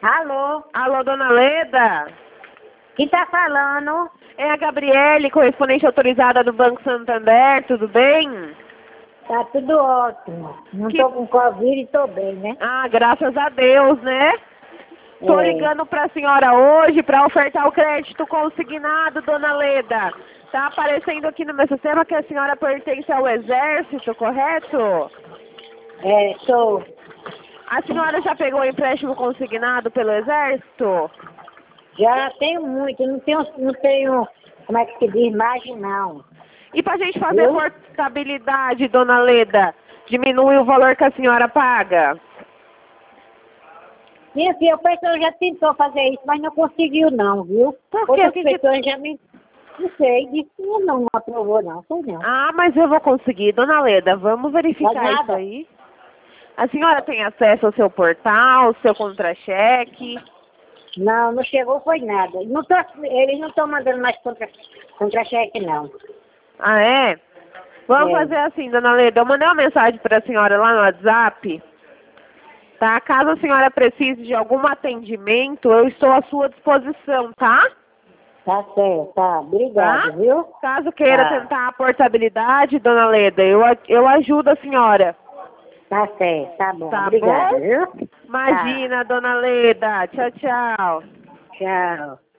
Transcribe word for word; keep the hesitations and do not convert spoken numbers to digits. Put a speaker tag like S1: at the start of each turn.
S1: Alô?
S2: Alô, dona Leda?
S1: Quem tá falando?
S2: É a Gabriele, correspondente autorizada do Banco Santander, tudo bem?
S1: Tá tudo ótimo. Não
S2: Que-
S1: tô com Covid e tô bem, né?
S2: Ah, graças a Deus, né? Tô
S1: É.
S2: ligando pra senhora hoje pra ofertar o crédito consignado, dona Leda. Tá aparecendo aqui no meu sistema que a senhora pertence ao Exército, correto?
S1: É, tô.
S2: A senhora já pegou o empréstimo consignado pelo Exército?
S1: Já tenho muito, não tenho, não tenho, como é que se diz, margem não.
S2: E pra gente fazer
S1: Viu?
S2: portabilidade, dona Leda, diminui o valor que a senhora paga?
S1: Minha filha, o pessoal já tentou fazer isso, mas não conseguiu não, viu?
S2: Por quê?
S1: Outras
S2: Que que-
S1: pessoas já me, não sei, disse que não, não aprovou não, sei não.
S2: Ah, mas eu vou conseguir, dona Leda, vamos
S1: Mas
S2: verificar isso
S1: nada.
S2: aí. A senhora tem acesso ao seu portal, ao seu contra-cheque?
S1: Não, não chegou, foi nada. Não tô, eles não estão mandando mais contra, contra-cheque não.
S2: Ah, é? Vamos
S1: É.
S2: fazer assim, dona Leda, eu mandei uma mensagem para a senhora lá no WhatsApp, tá? Caso a senhora precise de algum atendimento, eu estou à sua disposição, tá?
S1: Tá certo, tá. Obrigado,
S2: Tá?
S1: viu?
S2: Caso queira
S1: Tá.
S2: tentar a portabilidade, dona Leda, eu, a- eu ajudo a senhora.
S1: Tá certo, tá bom.
S2: Tá
S1: Obrigado,
S2: bom?
S1: viu?
S2: Imagina, dona Leda. Tchau, tchau.
S1: Tchau.